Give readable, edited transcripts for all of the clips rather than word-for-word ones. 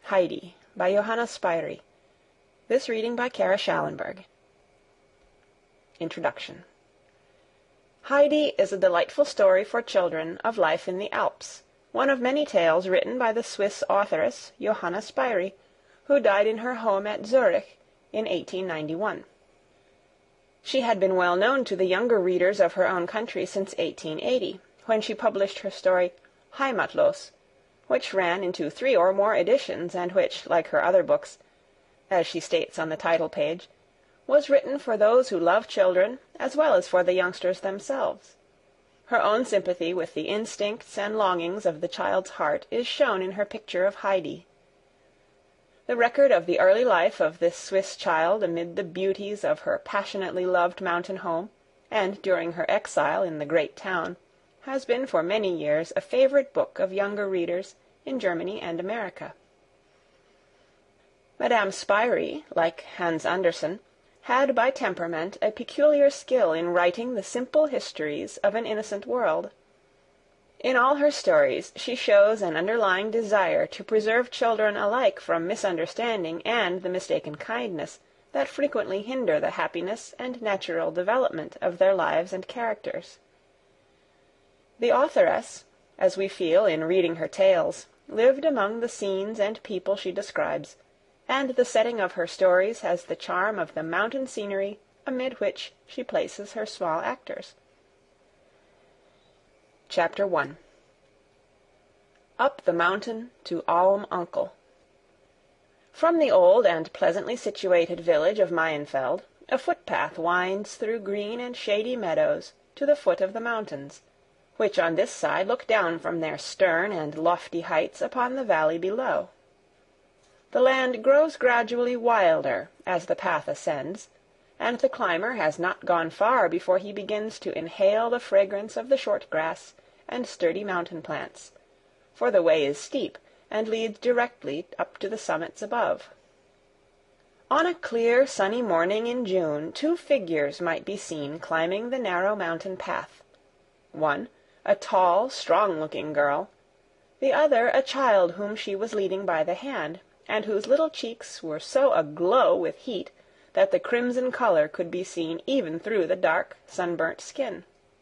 Heidi, by Johanna Spyri. This reading by Kara Schallenberg. Introduction. Heidi is a delightful story for children of life in the Alps, one of many tales written by the Swiss authoress Johanna Spyri, who died in her home at Zurich in 1891. She had been well known to the younger readers of her own country since 1880, when she published her story Heimatlos, which ran into 3 or more editions, and which, like her other books, as she states on the title page, was written for those who love children as well as for the youngsters themselves. Her own sympathy with the instincts and longings of the child's heart is shown in her picture of Heidi. The record of the early life of this Swiss child amid the beauties of her passionately loved mountain home, and during her exile in the great town, has been for many years a favorite book of younger readers in Germany and America. Madame Spyri, like Hans Andersen, had by temperament a peculiar skill in writing the simple histories of an innocent world. In all her stories she shows an underlying desire to preserve children alike from misunderstanding and the mistaken kindness that frequently hinder the happiness and natural development of their lives and characters. The authoress, as we feel in reading her tales, lived among the scenes and people she describes, and the setting of her stories has the charm of the mountain scenery amid which she places her small actors. Chapter 1. Up the Mountain to Alm Uncle. From the old and pleasantly situated village of Mayenfeld, a footpath winds through green and shady meadows to the foot of the mountains, which on this side look down from their stern and lofty heights upon the valley below. The land grows gradually wilder as the path ascends, and the climber has not gone far before he begins to inhale the fragrance of the short grass and sturdy mountain plants, for the way is steep and leads directly up to the summits above. On a clear, sunny morning in June 2 figures might be seen climbing the narrow mountain path. One, a tall, strong-looking girl; the other a child whom she was leading by the hand, and whose little cheeks were so aglow with heat that the crimson color could be seen even through the dark, sunburnt skin.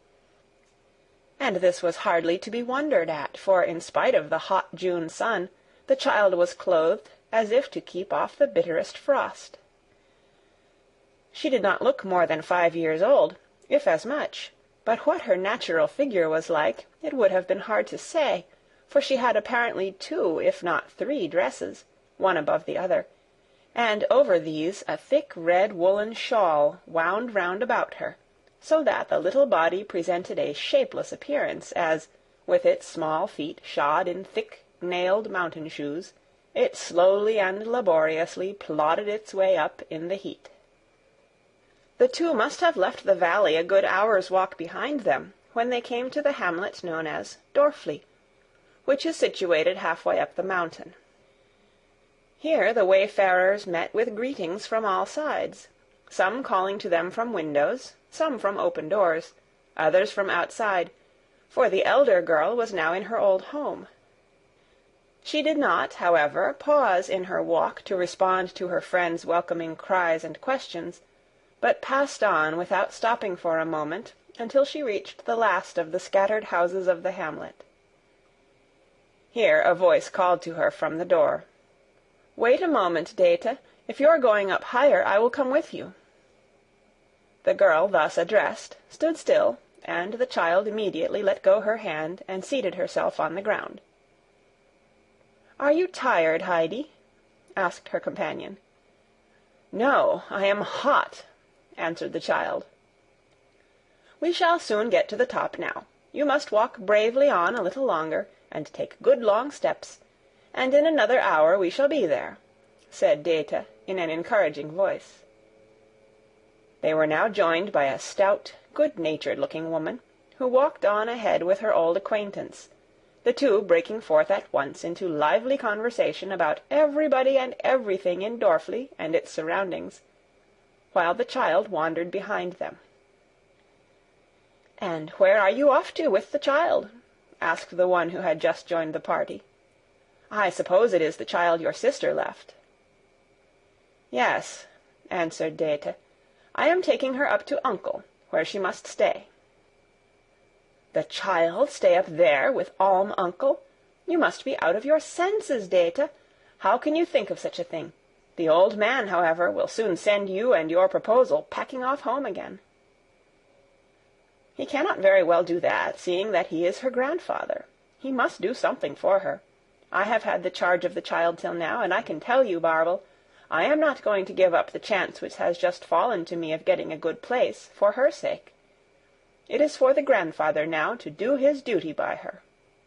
And this was hardly to be wondered at, for in spite of the hot June sun, the child was clothed as if to keep off the bitterest frost. She did not look more than 5 years old, if as much, but what her natural figure was like, it would have been hard to say, for she had apparently 2, if not 3 dresses, one above the other, and over these a thick red woolen shawl wound round about her, so that the little body presented a shapeless appearance as, with its small feet shod in thick nailed mountain shoes, it slowly and laboriously plodded its way up in the heat. The 2 must have left the valley a good hour's walk behind them when they came to the hamlet known as Dorfli, which is situated halfway up the mountain. Here the wayfarers met with greetings from all sides, some calling to them from windows, some from open doors, others from outside, for the elder girl was now in her old home. She did not, however, pause in her walk to respond to her friends' welcoming cries and questions, but passed on without stopping for a moment until she reached the last of the scattered houses of the hamlet. Here a voice called to her from the door. "Wait a moment, Dete. If you are going up higher, I will come with you." The girl thus addressed stood still, and the child immediately let go her hand and seated herself on the ground. "Are you tired, Heidi?" asked her companion. "No, I am hot," answered the child. "We shall soon get to the top now. You must walk bravely on a little longer, and take good long steps, and in another hour we shall be there," said Dete in an encouraging voice. They were now joined by a stout, good-natured-looking woman, who walked on ahead with her old acquaintance, the 2 breaking forth at once into lively conversation about everybody and everything in Dorfli and its surroundings, while the child wandered behind them. "And where are you off to with the child?" asked the one who had just joined the party. I suppose it is the child your sister left." "Yes," answered Dete. "I am taking her up to uncle, where she must stay." "The child stay up there with Alm uncle? You must be out of your senses, Dete. How can you think of such a thing? The old man, however, will soon send you and your proposal packing off home again." "He cannot very well do that, seeing that he is her grandfather. He must do something for her. I have had the charge of the child till now, and I can tell you, Barble, I am not going to give up the chance which has just fallen to me of getting a good place, for her sake. It is for the grandfather now to do his duty by her."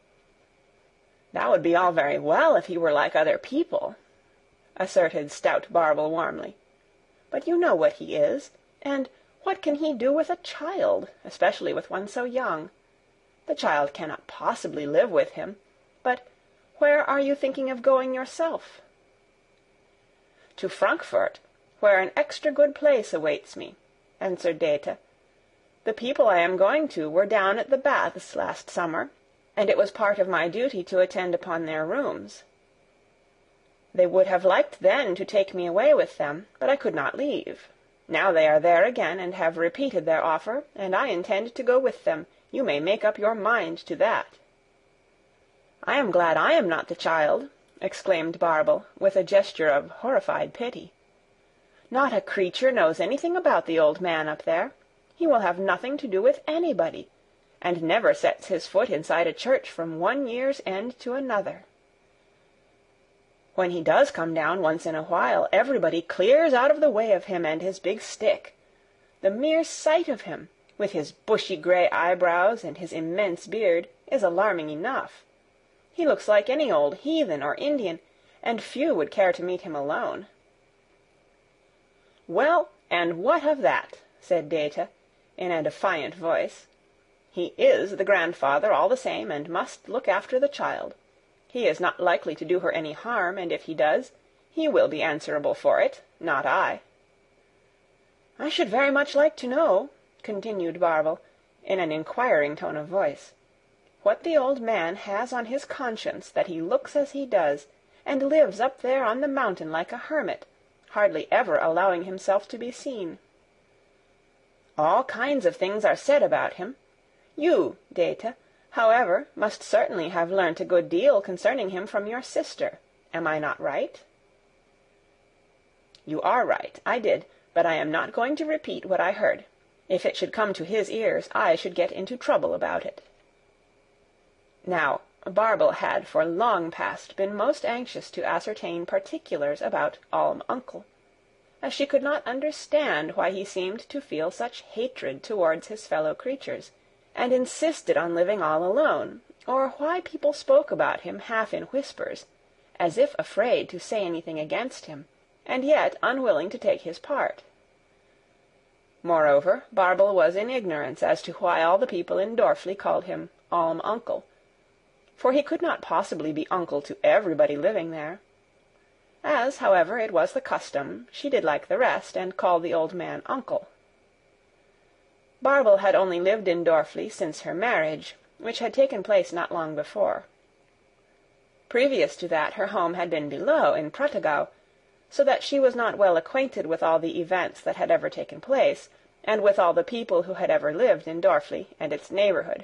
"That would be all very well if he were like other people," asserted stout Barble warmly. "But you know what he is, and what can he do with a child, especially with one so young? The child cannot possibly live with him. But where are you thinking of going yourself?" "To Frankfort, where an extra good place awaits me," answered Dete. "The people I am going to were down at the baths last summer, and it was part of my duty to attend upon their rooms. They would have liked then to take me away with them, but I could not leave. Now they are there again, and have repeated their offer, and I intend to go with them. You may make up your mind to that." "I am glad I am not the child," exclaimed Barble, with a gesture of horrified pity. "Not a creature knows anything about the old man up there. He will have nothing to do with anybody, and never sets his foot inside a church from one year's end to another. When he does come down once in a while, everybody clears out of the way of him and his big stick. The mere sight of him, with his bushy grey eyebrows and his immense beard, is alarming enough. He looks like any old heathen or Indian, and few would care to meet him alone." "Well, and what of that?" said Dete, in a defiant voice. "He is the grandfather all the same, and must look after the child. He is not likely to do her any harm, and if he does, he will be answerable for it, not I." "I should very much like to know," continued Barble, in an inquiring tone of voice, "what the old man has on his conscience that he looks as he does, and lives up there on the mountain like a hermit, hardly ever allowing himself to be seen. All kinds of things are said about him. You, Dete, however, must certainly have learnt a good deal concerning him from your sister. Am I not right?" "You are right, I did, but I am not going to repeat what I heard. If it should come to his ears, I should get into trouble about it." Now, Barble had for long past been most anxious to ascertain particulars about Alm uncle, as she could not understand why he seemed to feel such hatred towards his fellow creatures, and insisted on living all alone, or why people spoke about him half in whispers, as if afraid to say anything against him, and yet unwilling to take his part. Moreover, Barble was in ignorance as to why all the people in Dorfli called him Alm uncle, for he could not possibly be uncle to everybody living there. As, however, it was the custom, she did like the rest, and called the old man uncle. Barble had only lived in Dorfli since her marriage, which had taken place not long before. Previous to that her home had been below, in Prattigau, so that she was not well acquainted with all the events that had ever taken place, and with all the people who had ever lived in Dorfli and its neighbourhood.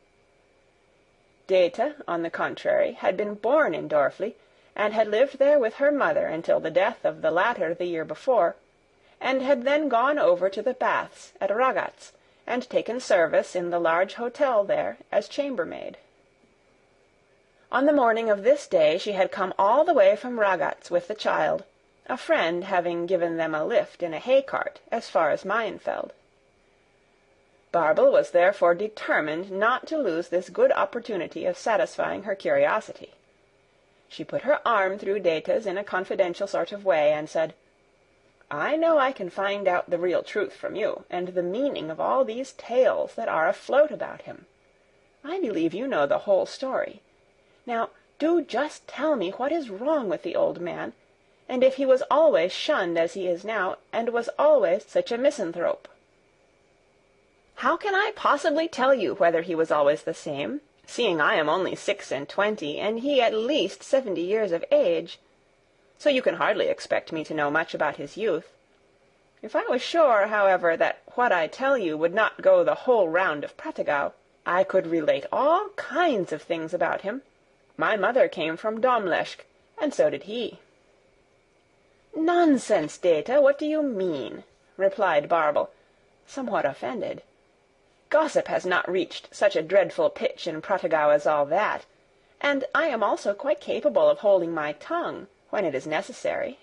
Dete, on the contrary, had been born in Dorfli, and had lived there with her mother until the death of the latter the year before, and had then gone over to the baths at Ragaz, and taken service in the large hotel there as chambermaid. On the morning of this day she had come all the way from Ragaz with the child, a friend having given them a lift in a hay-cart as far as Meienfeld. Barble was therefore determined not to lose this good opportunity of satisfying her curiosity. She put her arm through Dete's in a confidential sort of way, and said, "I know I can find out the real truth from you, and the meaning of all these tales that are afloat about him. I believe you know the whole story. Now, do just tell me what is wrong with the old man, and if he was always shunned as he is now, and was always such a misanthrope." "How can I possibly tell you whether he was always the same? seeing I am only 26, and he at least 70 years of age. So you can hardly expect me to know much about his youth. If I was sure, however, that what I tell you would not go the whole round of Prattigau, I could relate all kinds of things about him. My mother came from Domleschg, and so did he." "Nonsense, Dete, what do you mean?" replied Barble, somewhat offended. "Gossip has not reached such a dreadful pitch in Prattigau as all that, and I am also quite capable of holding my tongue when it is necessary."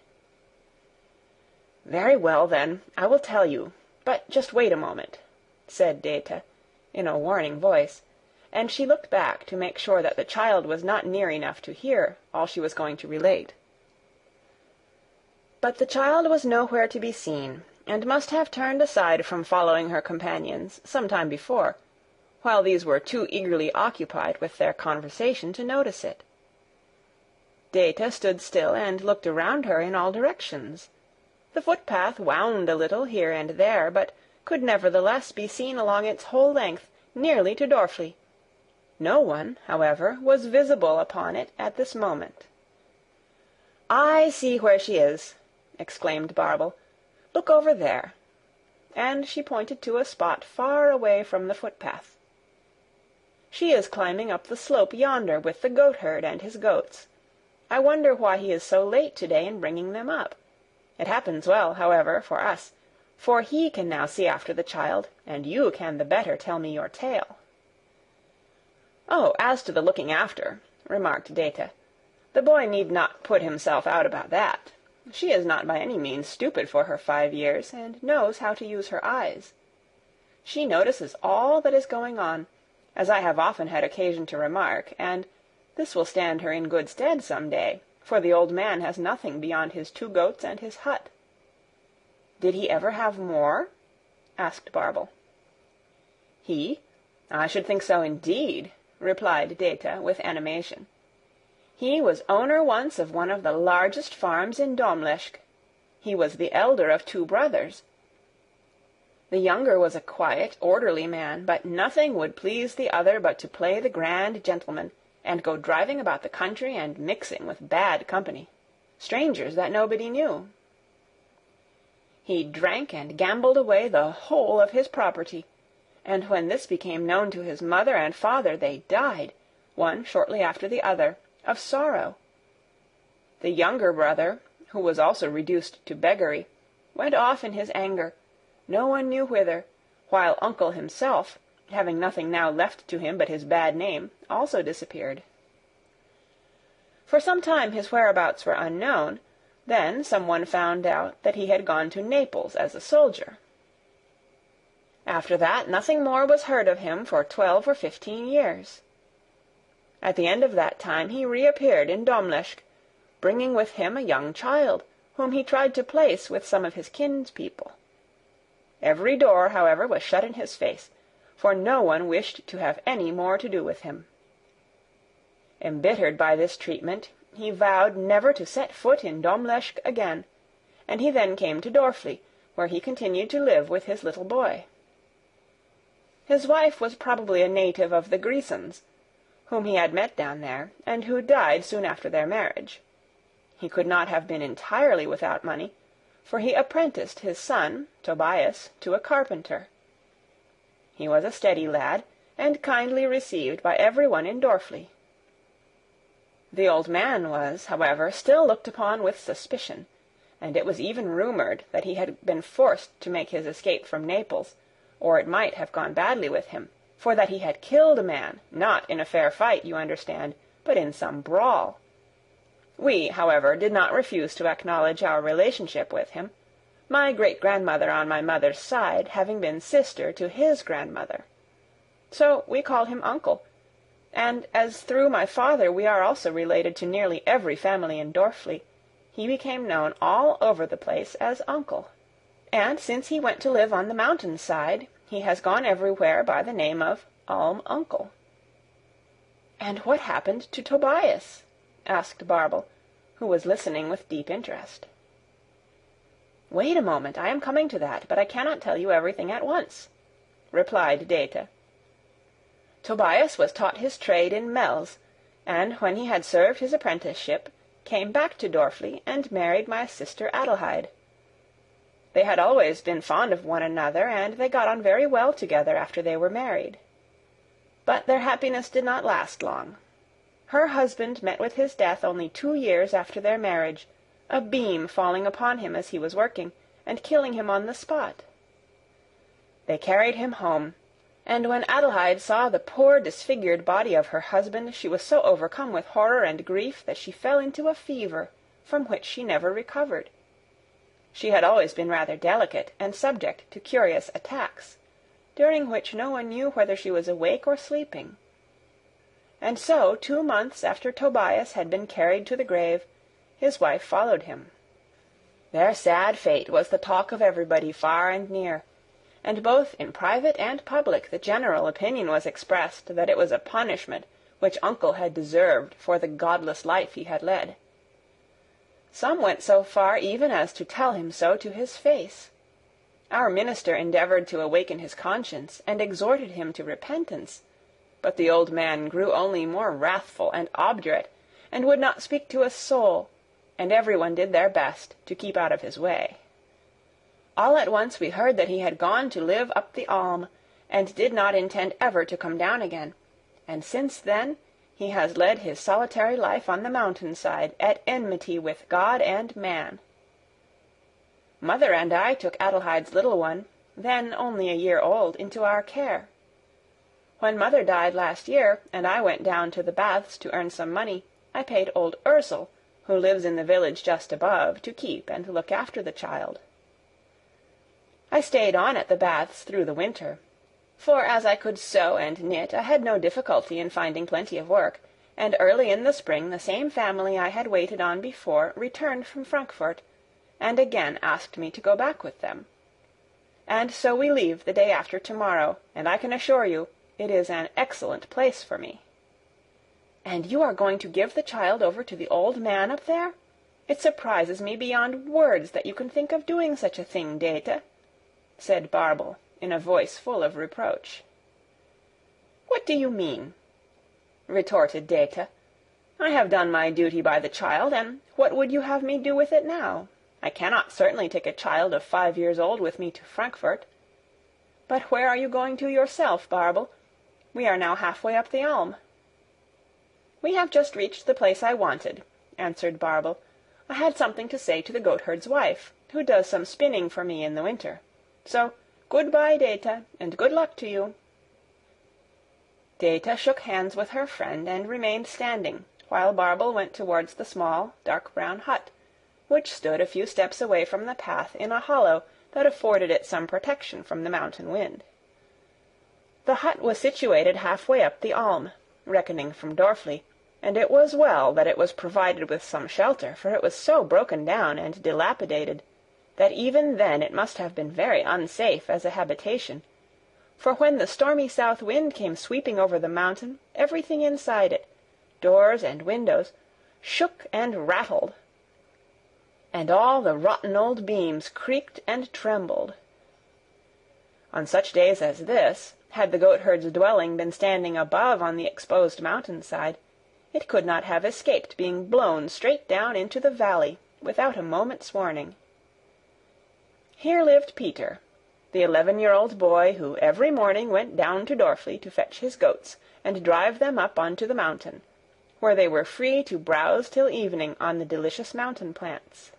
"Very well, then, I will tell you, but just wait a moment," said Dete, in a warning voice, and she looked back to make sure that the child was not near enough to hear all she was going to relate. But the child was nowhere to be seen, and must have turned aside from following her companions some time before, while these were too eagerly occupied with their conversation to notice it. Dete stood still and looked around her in all directions. The footpath wound a little here and there, but could nevertheless be seen along its whole length, nearly to Dorfli. No one, however, was visible upon it at this moment. "I see where she is," exclaimed Barble. "Look over there." And she pointed to a spot far away from the footpath. "She is climbing up the slope yonder with the goatherd and his goats. I wonder why he is so late to-day in bringing them up. It happens well, however, for us, for he can now see after the child, and you can the better tell me your tale." "Oh, as to the looking after," remarked Dete, "the boy need not put himself out about that. She is not by any means stupid for her 5 years, and knows how to use her eyes. She notices all that is going on, as I have often had occasion to remark, and this will stand her in good stead some day, for the old man has nothing beyond his 2 goats and his hut." "Did he ever have more?" asked Barble. "He? I should think so indeed," replied Dete with animation. "He was owner once of one of the largest farms in Domleschg. He was the elder of 2 brothers. The younger was a quiet, orderly man, but nothing would please the other but to play the grand gentleman, and go driving about the country and mixing with bad company, strangers that nobody knew. He drank and gambled away the whole of his property, and when this became known to his mother and father, they died, one shortly after the other, of sorrow. The younger brother, who was also reduced to beggary, went off in his anger, no one knew whither, while uncle himself, having nothing now left to him but his bad name, also disappeared. For some time his whereabouts were unknown. Then some one found out that he had gone to Naples as a soldier. After that nothing more was heard of him for 12 or 15 years. At the end of that time he reappeared in Domleschg, bringing with him a young child, whom he tried to place with some of his kinspeople. Every door, however, was shut in his face, for no one wished to have any more to do with him. Embittered by this treatment, he vowed never to set foot in Domleschg again, and he then came to Dorfli, where he continued to live with his little boy. His wife was probably a native of the Grisons, whom he had met down there, and who died soon after their marriage. He could not have been entirely without money, for he apprenticed his son, Tobias, to a carpenter. He was a steady lad, and kindly received by every one in Dorfli. The old man was, however, still looked upon with suspicion, and it was even rumoured that he had been forced to make his escape from Naples, or it might have gone badly with him, for that he had killed a man, not in a fair fight, you understand, but in some brawl. We, however, did not refuse to acknowledge our relationship with him, my great-grandmother on my mother's side having been sister to his grandmother. So we called him uncle, and as through my father we are also related to nearly every family in Dorfli, he became known all over the place as uncle. And since he went to live on the mountain side, he has gone everywhere by the name of Alm Uncle." "And what happened to Tobias?" asked Barble, who was listening with deep interest. "Wait a moment, I am coming to that, but I cannot tell you everything at once," replied Dete. Tobias was taught his trade in Mells, and when he had served his apprenticeship, came back to Dorfli and married my sister Adelheid. They had always been fond of one another, and they got on very well together after they were married. But their happiness did not last long. Her husband met with his death only 2 years after their marriage, a beam falling upon him as he was working, and killing him on the spot. They carried him home, and when Adelheid saw the poor disfigured body of her husband, she was so overcome with horror and grief that she fell into a fever, from which she never recovered. She had always been rather delicate, and subject to curious attacks, during which no one knew whether she was awake or sleeping. And so 2 months after Tobias had been carried to the grave, his wife followed him. Their sad fate was the talk of everybody far and near, and both in private and public the general opinion was expressed that it was a punishment which uncle had deserved for the godless life he had led. Some went so far even as to tell him so to his face. Our minister endeavoured to awaken his conscience, and exhorted him to repentance, but the old man grew only more wrathful and obdurate, and would not speak to a soul, and everyone did their best to keep out of his way. All at once we heard that he had gone to live up the Alm, and did not intend ever to come down again, and since then he has led his solitary life on the mountain-side, at enmity with God and man. Mother and I took Adelheid's little one, then only a year old, into our care. When mother died last year, and I went down to the baths to earn some money, I paid old Ursel, who lives in the village just above, to keep and look after the child. I stayed on at the baths through the winter, for as I could sew and knit, I had no difficulty in finding plenty of work, and early in the spring the same family I had waited on before returned from Frankfort, and again asked me to go back with them. And so we leave the day after tomorrow, and I can assure you it is an excellent place for me." "And you are going to give the child over to the old man up there? It surprises me beyond words that you can think of doing such a thing, Dete," said Barble, in a voice full of reproach. "What do you mean?" retorted Dete. "I have done my duty by the child, and what would you have me do with it now? I cannot certainly take a child of 5 years old with me to Frankfort. But where are you going to yourself, Barble? We are now halfway up the Alm." "We have just reached the place I wanted," answered Barble. "I had something to say to the goatherd's wife, who does some spinning for me in the winter. So, good-bye, Dete, and good luck to you." Dete shook hands with her friend and remained standing, while Barble went towards the small, dark-brown hut, which stood a few steps away from the path in a hollow that afforded it some protection from the mountain wind. The hut was situated halfway up the Alm, reckoning from Dorfli, and it was well that it was provided with some shelter, for it was so broken down and dilapidated that even then it must have been very unsafe as a habitation, for when the stormy south wind came sweeping over the mountain, everything inside it, doors and windows, shook and rattled, and all the rotten old beams creaked and trembled. On such days as this, had the goatherd's dwelling been standing above on the exposed mountain-side, it could not have escaped being blown straight down into the valley without a moment's warning. Here lived Peter, the 11-year-old boy who every morning went down to Dorfli to fetch his goats and drive them up onto the mountain, where they were free to browse till evening on the delicious mountain plants.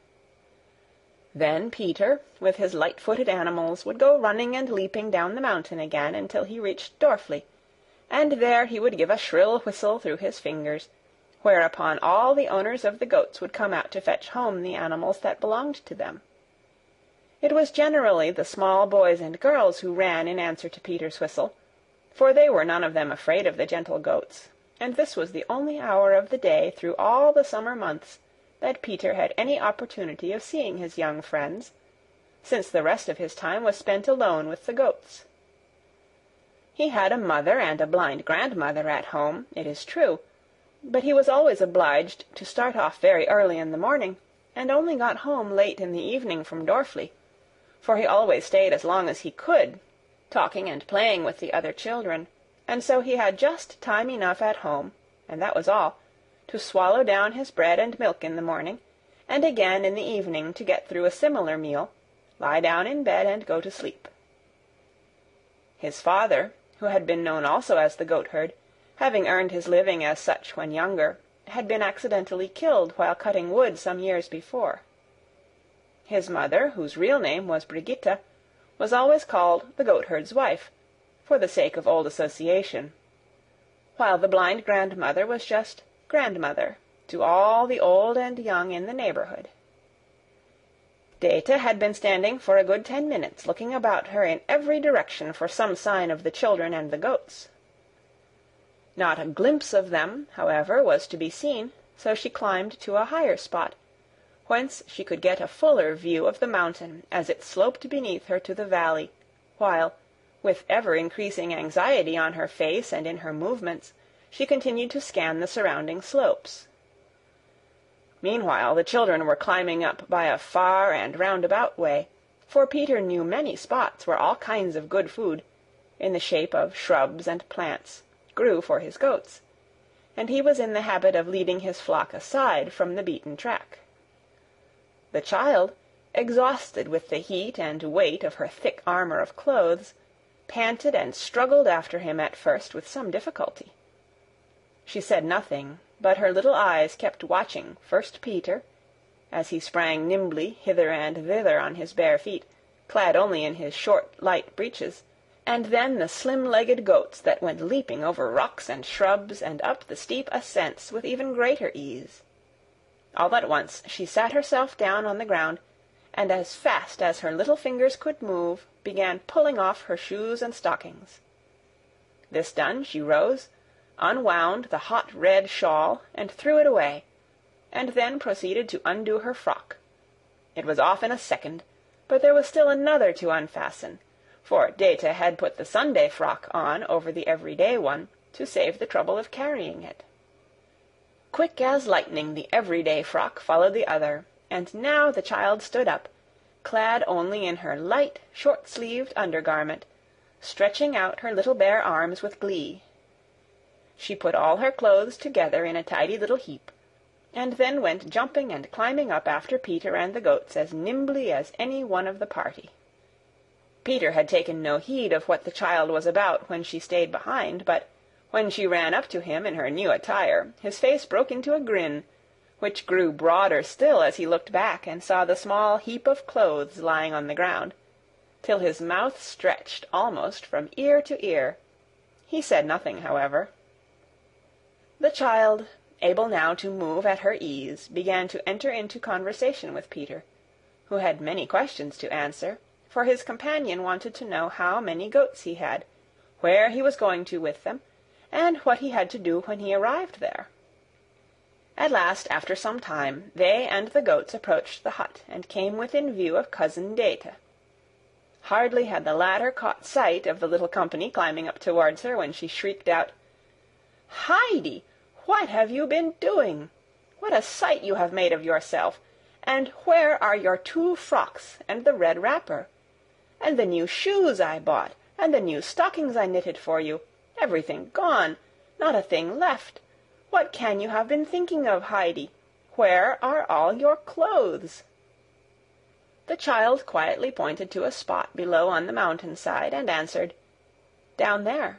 Then Peter, with his light-footed animals, would go running and leaping down the mountain again until he reached Dorfli, and there he would give a shrill whistle through his fingers, whereupon all the owners of the goats would come out to fetch home the animals that belonged to them. It was generally the small boys and girls who ran in answer to Peter's whistle, for they were none of them afraid of the gentle goats, and this was the only hour of the day through all the summer months that Peter had any opportunity of seeing his young friends, since the rest of his time was spent alone with the goats. He had a mother and a blind grandmother at home, it is true, but he was always obliged to start off very early in the morning, and only got home late in the evening from Dorfli, for he always stayed as long as he could, talking and playing with the other children, and so he had just time enough at home, and that was all, to swallow down his bread and milk in the morning, and again in the evening to get through a similar meal, lie down in bed and go to sleep. His father, who had been known also as the goatherd, having earned his living as such when younger, had been accidentally killed while cutting wood some years before. His mother, whose real name was Brigitta, was always called the goatherd's wife, for the sake of old association, while the blind grandmother was just grandmother to all the old and young in the neighborhood. Dete had been standing for a good 10 minutes, looking about her in every direction for some sign of the children and the goats. Not a glimpse of them, however, was to be seen, so she climbed to a higher spot, whence she could get a fuller view of the mountain as it sloped beneath her to the valley, while, with ever-increasing anxiety on her face and in her movements, she continued to scan the surrounding slopes. Meanwhile the children were climbing up by a far and roundabout way, for Peter knew many spots where all kinds of good food, in the shape of shrubs and plants, grew for his goats, and he was in the habit of leading his flock aside from the beaten track. The child, exhausted with the heat and weight of her thick armor of clothes, panted and struggled after him at first with some difficulty. She said nothing, but her little eyes kept watching first Peter, as he sprang nimbly hither and thither on his bare feet, clad only in his short, light breeches, and then the slim-legged goats that went leaping over rocks and shrubs and up the steep ascents with even greater ease. All at once she sat herself down on the ground, and as fast as her little fingers could move, began pulling off her shoes and stockings. This done, she rose, unwound the hot red shawl, and threw it away, and then proceeded to undo her frock. It was off in a second, but there was still another to unfasten, for Dete had put the Sunday frock on over the everyday one, to save the trouble of carrying it. Quick as lightning the everyday frock followed the other, and now the child stood up, clad only in her light, short-sleeved undergarment, stretching out her little bare arms with glee. She put all her clothes together in a tidy little heap, and then went jumping and climbing up after Peter and the goats as nimbly as any one of the party. Peter had taken no heed of what the child was about when she stayed behind, but when she ran up to him in her new attire, his face broke into a grin, which grew broader still as he looked back and saw the small heap of clothes lying on the ground, till his mouth stretched almost from ear to ear. He said nothing, however. The child, able now to move at her ease, began to enter into conversation with Peter, who had many questions to answer, for his companion wanted to know how many goats he had, where he was going to with them, and what he had to do when he arrived there. At last, after some time, they and the goats approached the hut, and came within view of Cousin Dete. Hardly had the latter caught sight of the little company climbing up towards her, when she shrieked out, "Heidi, what have you been doing? What a sight you have made of yourself! And where are your 2 frocks and the red wrapper? And the new shoes I bought, and the new stockings I knitted for you? Everything gone, not a thing left. What can you have been thinking of, Heidi? Where are all your clothes?" The child quietly pointed to a spot below on the mountain-side, and answered, "Down there."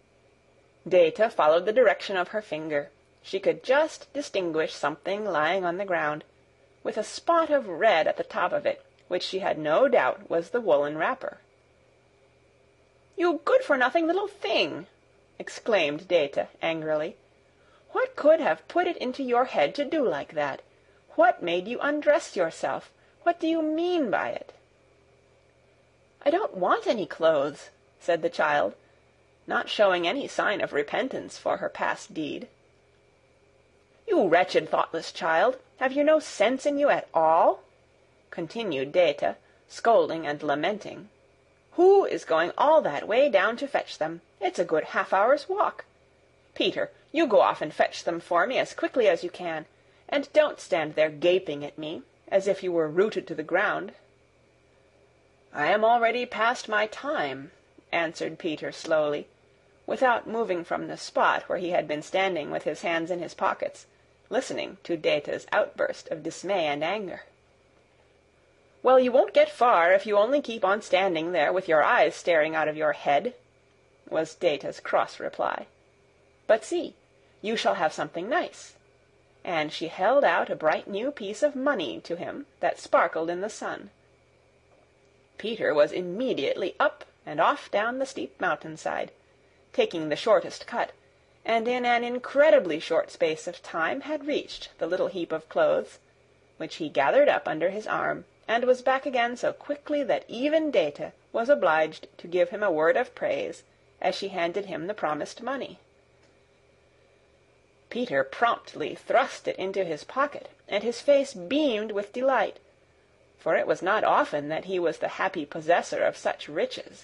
Dete followed the direction of her finger. She could just distinguish something lying on the ground, with a spot of red at the top of it, which she had no doubt was the woolen wrapper. "You good-for-nothing little thing!" exclaimed Dete angrily. "What could have put it into your head to do like that? What made you undress yourself? What do you mean by it?" "I don't want any clothes," said the child, not showing any sign of repentance for her past deed. "You wretched, thoughtless child, have you no sense in you at all?" continued Dete, scolding and lamenting. "Who is going all that way down to fetch them? It's a good half-hour's walk. Peter, you go off and fetch them for me as quickly as you can, and don't stand there gaping at me, as if you were rooted to the ground." "I am already past my time," answered Peter slowly, without moving from the spot where he had been standing with his hands in his pockets, listening to Data's outburst of dismay and anger. "Well, you won't get far if you only keep on standing there with your eyes staring out of your head," was Data's cross reply. "But see, you shall have something nice." And she held out a bright new piece of money to him that sparkled in the sun. Peter was immediately up and off down the steep mountainside, taking the shortest cut, and in an incredibly short space of time had reached the little heap of clothes, which he gathered up under his arm, and was back again so quickly that even Data was obliged to give him a word of praise as she handed him the promised money. Peter promptly thrust it into his pocket, and his face beamed with delight, for it was not often that he was the happy possessor of such riches.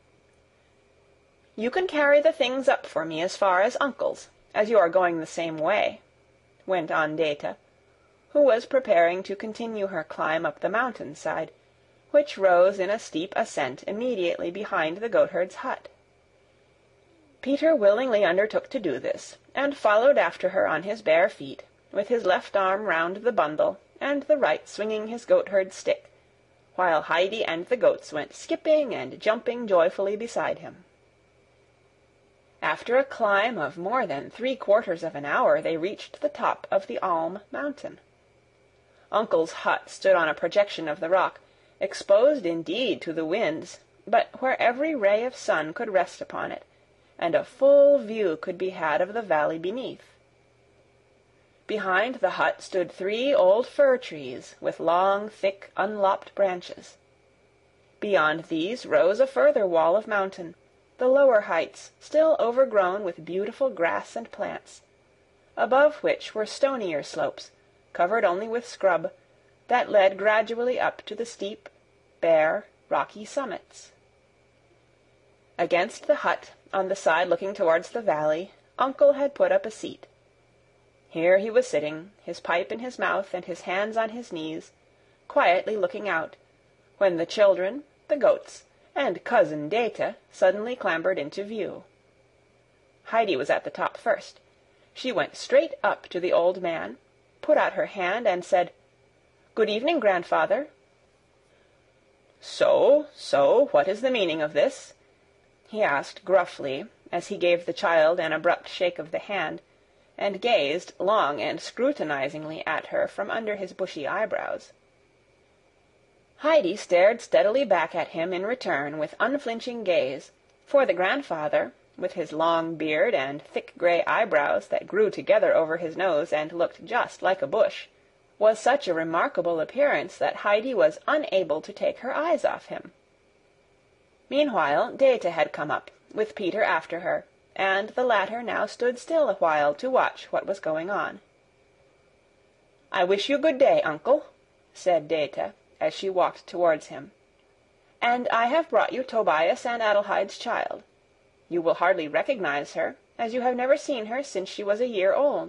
"You can carry the things up for me as far as Uncle's, as you are going the same way," went on Data, who was preparing to continue her climb up the mountain-side, which rose in a steep ascent immediately behind the goatherd's hut. Peter willingly undertook to do this, and followed after her on his bare feet, with his left arm round the bundle, and the right swinging his goatherd's stick, while Heidi and the goats went skipping and jumping joyfully beside him. After a climb of more than 3/4 of an hour, they reached the top of the Alm mountain. Uncle's hut stood on a projection of the rock, exposed indeed to the winds, but where every ray of sun could rest upon it, and a full view could be had of the valley beneath. Behind the hut stood 3 old fir trees, with long, thick, unlopped branches. Beyond these rose a further wall of mountain, the lower heights still overgrown with beautiful grass and plants, above which were stonier slopes, covered only with scrub, that led gradually up to the steep, bare, rocky summits. Against the hut, on the side looking towards the valley, Uncle had put up a seat. Here he was sitting, his pipe in his mouth and his hands on his knees, quietly looking out, when the children, the goats, and Cousin Data suddenly clambered into view. Heidi was at the top first. She went straight up to the old man, put out her hand, and said, "Good evening, grandfather." So, what is the meaning of this?" he asked gruffly, as he gave the child an abrupt shake of the hand, and gazed long and scrutinizingly at her from under his bushy eyebrows. Heidi stared steadily back at him in return with unflinching gaze, for the grandfather, with his long beard and thick grey eyebrows that grew together over his nose and looked just like a bush, was such a remarkable appearance that Heidi was unable to take her eyes off him. Meanwhile Data had come up, with Peter after her, and the latter now stood still a while to watch what was going on. "I wish you good day, Uncle," said Data, as she walked towards him. "And I have brought you Tobias and Adelheide's child. You will hardly recognize her, as you have never seen her since she was a year old."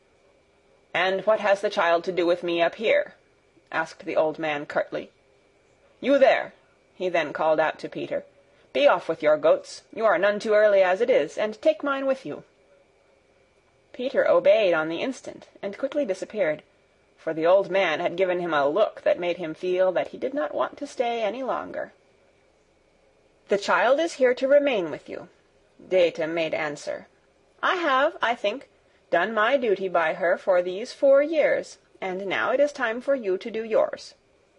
"And what has the child to do with me up here?" asked the old man curtly. "You there," he then called out to Peter, "be off with your goats. You are none too early as it is, and take mine with you." Peter obeyed on the instant, and quickly disappeared, for the old man had given him a look that made him feel that he did not want to stay any longer. "The child is here to remain with you," Data made answer. "I have, I think, done my duty by her for these 4 years, and now it is time for you to do yours."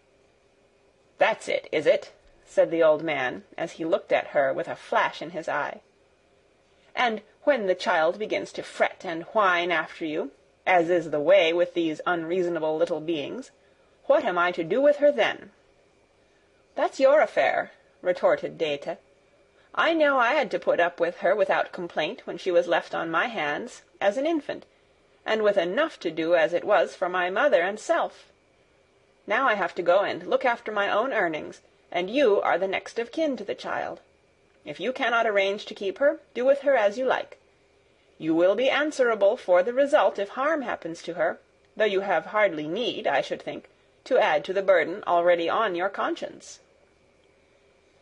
"That's it, is it?" said the old man, as he looked at her with a flash in his eye. "And when the child begins to fret and whine after you, as is the way with these unreasonable little beings, what am I to do with her then?" "That's your affair," retorted Data. "I know I had to put up with her without complaint when she was left on my hands, as an infant, and with enough to do as it was for my mother and self. Now I have to go and look after my own earnings, and you are the next of kin to the child. If you cannot arrange to keep her, do with her as you like. You will be answerable for the result if harm happens to her, though you have hardly need, I should think, to add to the burden already on your conscience."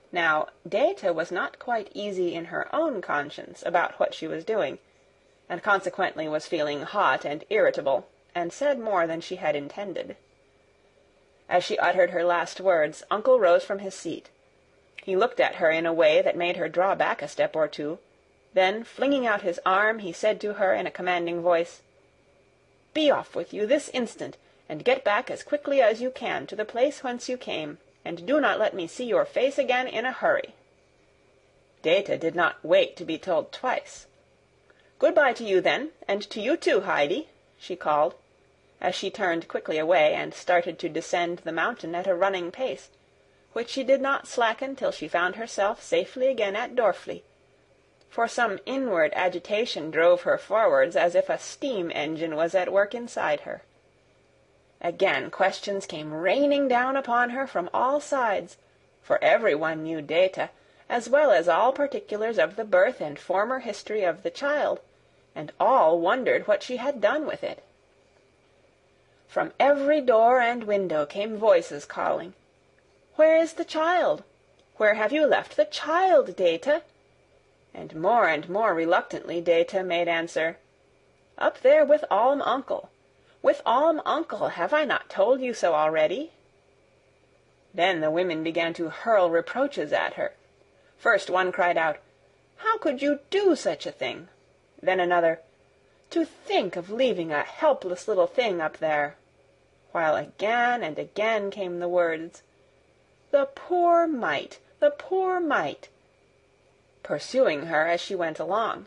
Now, Dete was not quite easy in her own conscience about what she was doing, and consequently was feeling hot and irritable, and said more than she had intended. As she uttered her last words, Uncle rose from his seat. He looked at her in a way that made her draw back a step or two. Then, flinging out his arm, he said to her in a commanding voice, "Be off with you this instant, and get back as quickly as you can to the place whence you came, and do not let me see your face again in a hurry." Dete did not wait to be told twice. "Good-bye to you, then, and to you too, Heidi," she called, as she turned quickly away and started to descend the mountain at a running pace, which she did not slacken till she found herself safely again at Dorfli, for some inward agitation drove her forwards as if a steam-engine was at work inside her. Again questions came raining down upon her from all sides, for every one knew Dete, as well as all particulars of the birth and former history of the child, and all wondered what she had done with it. From every door and window came voices calling, "Where is the child? Where have you left the child, Dete?" And more reluctantly Dete made answer, "Up there with Alm Uncle. With Alm Uncle, have I not told you so already?" Then the women began to hurl reproaches at her. First one cried out, "How could you do such a thing?" Then another, "To think of leaving a helpless little thing up there," while again and again came the words, "The poor mite, the poor mite," pursuing her as she went along.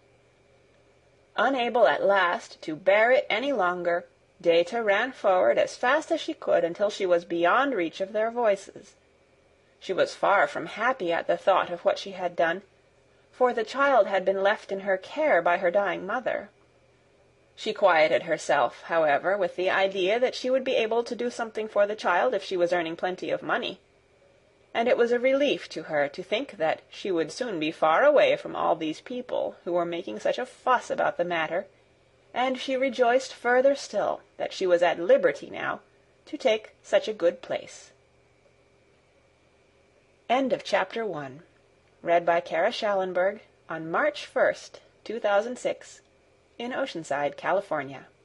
Unable at last to bear it any longer, Dete ran forward as fast as she could until she was beyond reach of their voices. She was far from happy at the thought of what she had done, for the child had been left in her care by her dying mother. She quieted herself, however, with the idea that she would be able to do something for the child if she was earning plenty of money, and it was a relief to her to think that she would soon be far away from all these people who were making such a fuss about the matter, and she rejoiced further still that she was at liberty now to take such a good place. End of Chapter 1. Read by Kara Schallenberg on March 1st, 2006, in Oceanside, California.